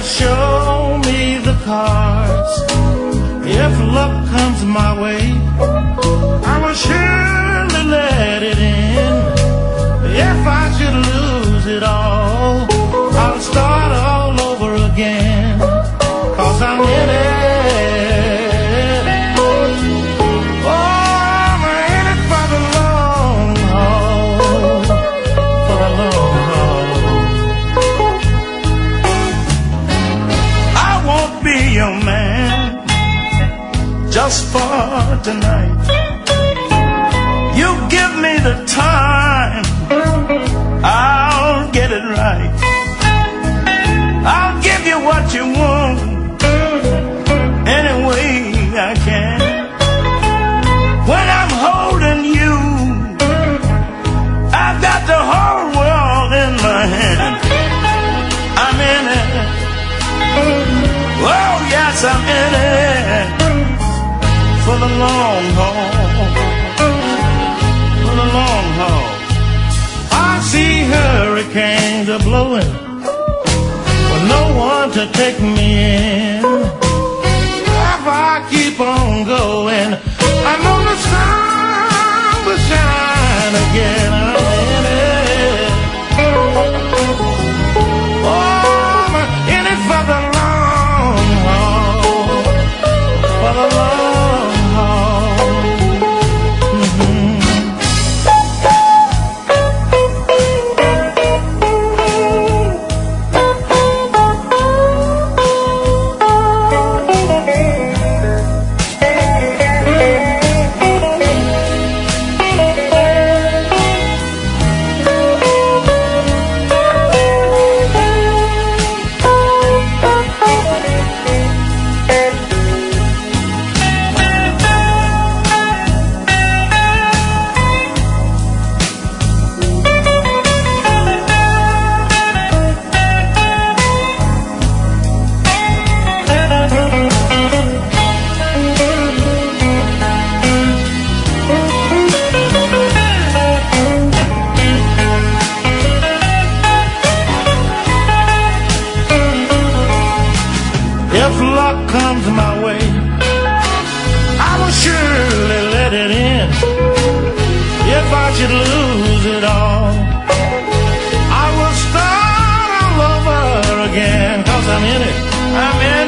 show me the cards. If luck comes my way, I will surely let it in. If I should lose it all, I'll start all over again, 'cause I'm in it. Oh, I'm in it for the long haul, for the long haul. I won't be your man just for tonight. You give me the time, I'll get it right. I'll give you what you want any way I can. When I'm holding you, I've got the whole world in my hand. I'm in it. Oh yes, I'm in it for the long haul, for the long haul. I see hurricanes are blowing with no one to take me in. If I keep on going, I know the sun will shine again. I'm in it. Oh, I'm in it for the long haul, for the long haul. If luck comes my way, I will surely let it in. If I should lose it all, I will start all over again, 'cause I'm in it, I'm in